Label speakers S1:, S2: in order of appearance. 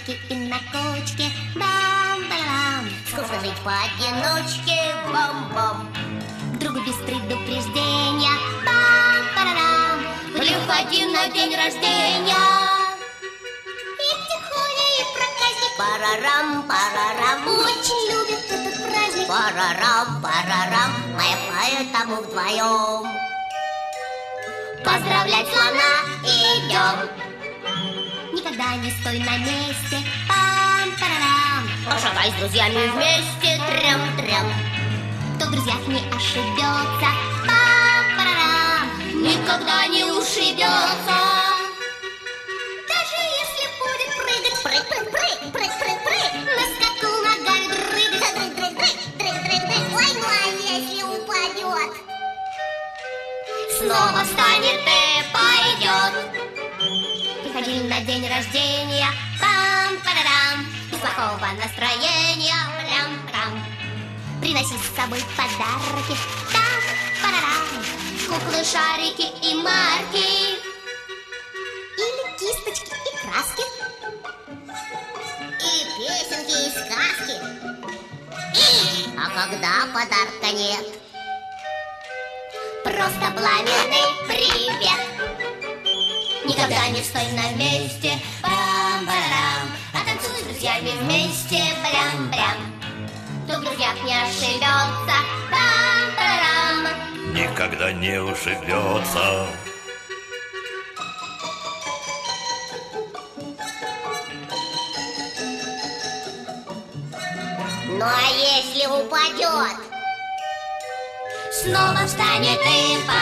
S1: шарики и на кочке. Бам-барам.
S2: Скучно жить поодиночке. Бам-бам.
S1: Другу без предупреждения. Бам-барам.
S2: Приходи на день рождения.
S1: И тихоня, и проказник.
S2: Парарам, парарам.
S1: Очень любит этот праздник.
S2: Парарам, парарам. Мы поэтому вдвоем поздравлять слона идем.
S1: Никогда не стой на месте. Пам-парарам.
S2: Пошагай с друзьями вместе. Трям-трям.
S1: Кто в друзьях не ошибется. Пам-парарам.
S2: Никогда не ушибется.
S1: Даже если будет прыгать.
S2: Прыг-прыг-прыг, прыг-прыг-прыг.
S1: На скаку ногами дрыгать.
S2: Дрыг-дрыг-дрыг,
S1: Ой, ну а если упадет?
S2: снова встанет и пойдет.
S1: Приходи на день рождения. Пам-парарам.
S2: Без плохого настроения. Прям-прям.
S1: Приноси с собой подарки. Там-парарам.
S2: Куклы, шарики и марки.
S1: Или кисточки и краски.
S2: И песенки, и сказки. А когда подарка нет,
S1: Просто пламенный
S2: привет. Никогда не стой на месте. Бам-барам. А танцуй с друзьями вместе. Прям-прям. Кто в друзьях не ошибется. Бам-барам.
S3: Никогда не ушибется.
S2: Ну а если упадет, снова встанет и